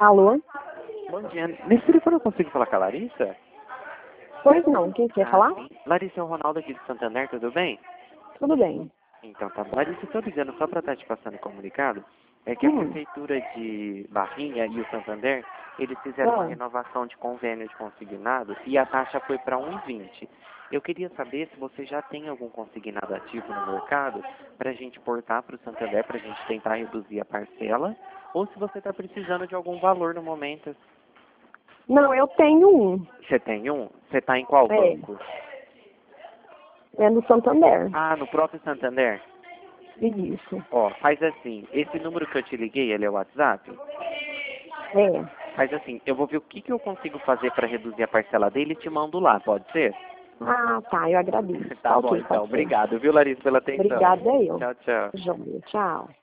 Alô? Bom dia. Nesse telefone eu consigo falar com a Larissa? Pois não, quem quer falar? Sim. Larissa, é o Ronaldo aqui de Santander, tudo bem? Tudo bem. Então tá. Larissa, eu tô ligando só pra estar te passando comunicado. É que a Prefeitura de Barrinha e o Santander, eles fizeram uma renovação de convênio de consignado e a taxa foi para 1,20. Eu queria saber se você já tem algum consignado ativo no mercado para a gente portar para o Santander, para a gente tentar reduzir a parcela, ou se você está precisando de algum valor no momento. Não, eu tenho um. Você tem um? Você está em qual banco? É no Santander. Ah, no próprio Santander? Isso. Ó, faz assim, esse número que eu te liguei, ele é o WhatsApp? É. Faz assim, eu vou ver o que eu consigo fazer para reduzir a parcela dele e te mando lá, pode ser? Ah, tá, eu agradeço. Tá bom, Ok, então. pode ser. Obrigado, viu, Larissa, pela atenção. Obrigada eu. Tchau, tchau. Joia, tchau.